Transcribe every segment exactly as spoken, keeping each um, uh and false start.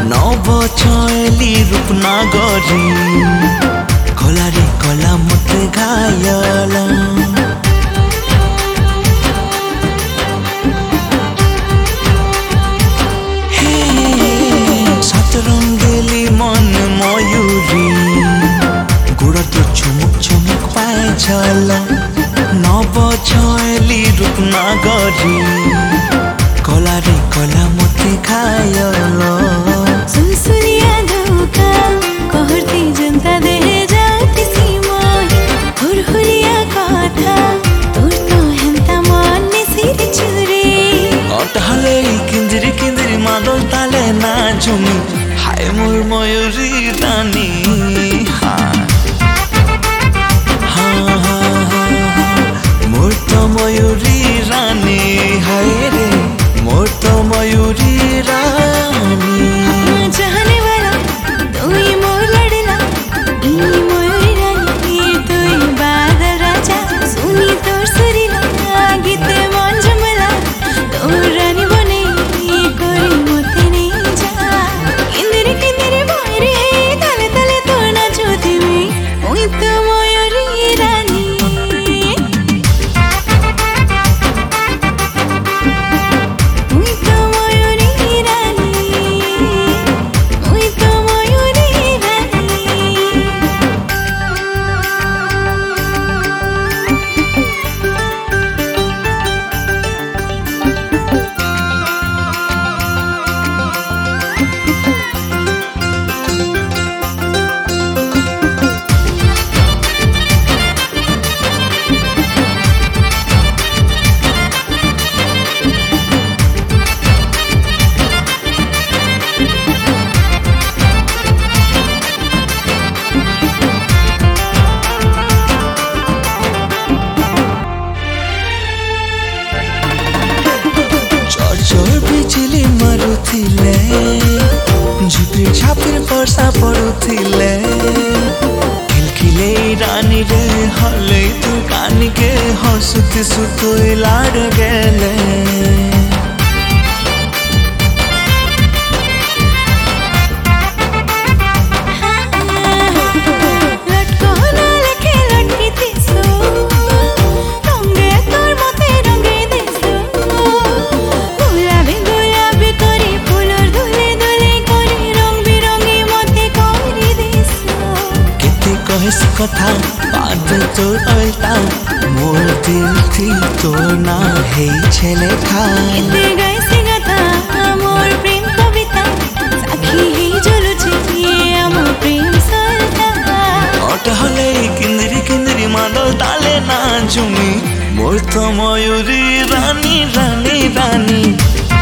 नवचली रूपनागरी कलारे कला मते घायल सतरंगेली मन मयूरी गोड़ तो चुमुक चुमुक पाए छल नवचली रूपनागरी कलारे कला मते घायल सुनसुनिया धोका कहती जनता दे जाती सीमाही हुरहुरिया कथा तोर तो हेंता मन सिर चुरे अटहले किंजरी किंजरी मादल ताले नाचुमी हाय मोर मयूरी रानी हाँ हाँ हाँ हाँ मोर तो मयूरी रानी हाय रे मोर तो मयूरी रानी चाहने वाला तू ही मोर लड़ला ई मयूरी रानी तू ही बादल राजा सुनी तोर सुरीला गीत मन जमला तोर रानी बने कोई मोते नहीं जा इंदिरी किंदिरी मोरी है तले तले तोर ना जोती में ओई तो मयूरी रानी चोर बिजली मारुथिले झुपिर छापिर वर्षा पड़ुथिले खिलखिले रानी रे हले तू कानी के हंसुती सुतोई लाड़ गेले कथा बात तोर अलता मोर दिल थी तोर ना है छेले खा इते गाइसी गाथा मोर प्रेम कविता साखी ही जलुछे ये आमो प्रेम सलता अटहले किंदरी किंदरी मादल ताले नाचुमी मोर तो मयूरी रानी रानी रानी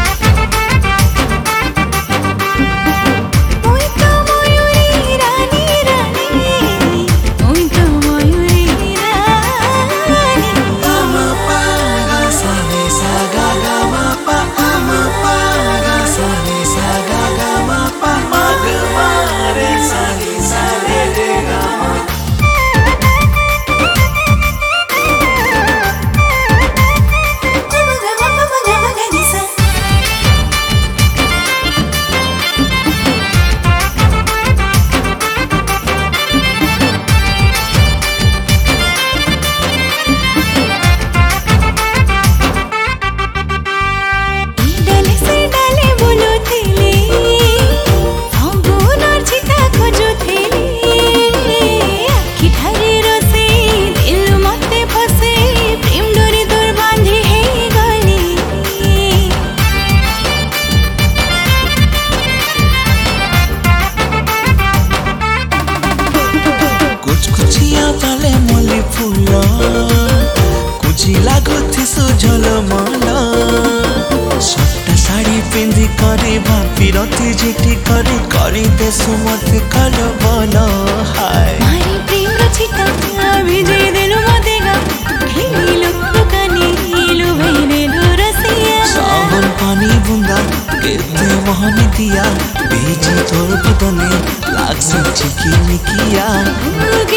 पाले मल्ली फूल कुची लागुथि सुझल मल सट्टा साड़ी पिंधि करी भापी रति झिटी करी करी देसु मते कल बल हाय मारी प्रेम रो छिटा भिजे देलु मते गा खेलिलो दुकानी लु भइरेलु रसिया सावन पानी बुंदा केते मोहनी दिया बीजी तोर बदने लाग से चिकी निकिया